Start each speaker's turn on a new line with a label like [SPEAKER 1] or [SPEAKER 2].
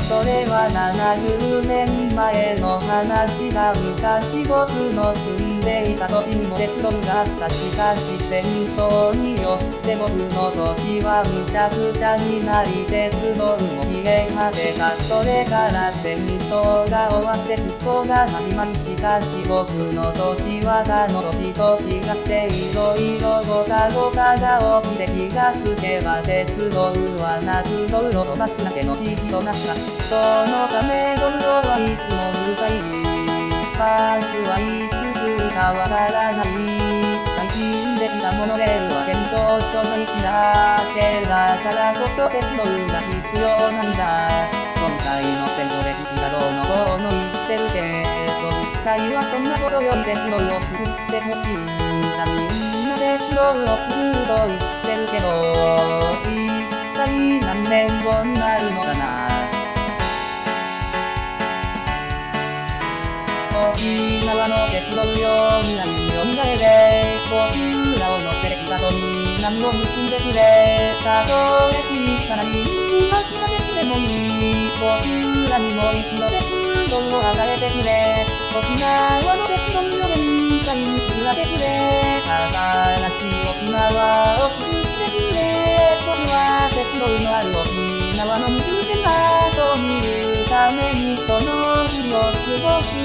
[SPEAKER 1] それは70年前の話だ。昔僕の住んでいた土地にも鉄道があった。しかし戦争によって僕の土地はむちゃくちゃになり、鉄道も消え果てた。それから戦争が終わって復興が始まり、しかし僕の土地は他の土地と違っていろいろごたごたが起きて、気がつけば鉄道はなく道路とバスだけの地域となった。そのため道路はいつも向かい、バスはいつ来るかわからない。最近できたモノレールは県庁所の位置だけだからこそ鉄道が必要なんだ。今回の選挙で岸田道の方の言ってるけど、実際はそんなことより鉄道を作ってほしいんだ。みんな鉄道を作ると言ってるけど、一体何年後になるのかな。沖縄の鉄道よ未来によみがえれ、僕らを乗せて北と南を結んでくれ。たとえ小さなリーマ地下鉄でもいい、僕らにもう一度鉄道を与えてくれ。沖縄の鉄道よ現在に作らせてくれ。新しい沖縄を作ってくれ。僕は鉄道のある沖縄の20年後を見るためにその日を過ごす